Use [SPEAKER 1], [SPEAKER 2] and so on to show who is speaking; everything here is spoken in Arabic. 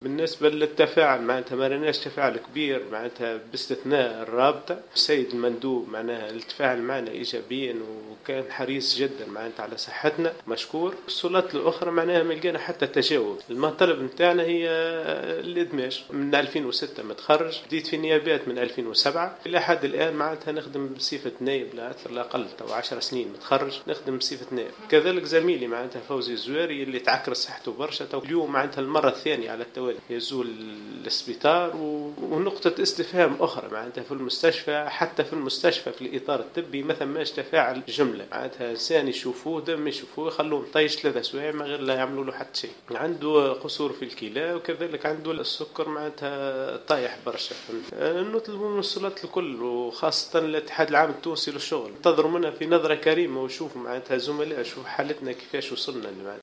[SPEAKER 1] بالنسبة للتفاعل معناتها ما رناش تفاعل كبير معناتها باستثناء الرابطة. السيد المندوب معناها التفاعل معنا إيجابيا وكان حريص جدا معناتها على صحتنا مشكور. السلطات الأخرى معناها ما لقينا حتى تجاوب. المطالب نتاعنا هي الإدماج. من 2006 متخرج، بديت في النيابات من 2007 إلى حد الآن معناتها نخدم بصفة نائب لا أكثر لا أقل. تو 10 سنين متخرج نخدم بصفة نائب. كذلك زميلي معناتها فوزي الزواري اللي تعكر صحته برشا، تو اليوم معناتها المرة الثانية على التوالي يزول السبيطار. ونقطة استفهام أخرى معناتها في المستشفى، حتى في المستشفى في الإطار الطبي ما ثماش تفاعل جملة. معناتها إنسان يشوفوه دم يشوفوه يخلوه طيش 3 سوايع من غير لا يعملوا له حتى شيء. عنده قصور في الكلى وكذلك عنده السكر معناتها طايح برشا. نطلب من السلطات الكل وخاصة الاتحاد العام التونسي للشغل انتظروا منا في نظرة كريمة وشوفوا معناتها زملاء شوف حالتنا كيفاش وصلنا.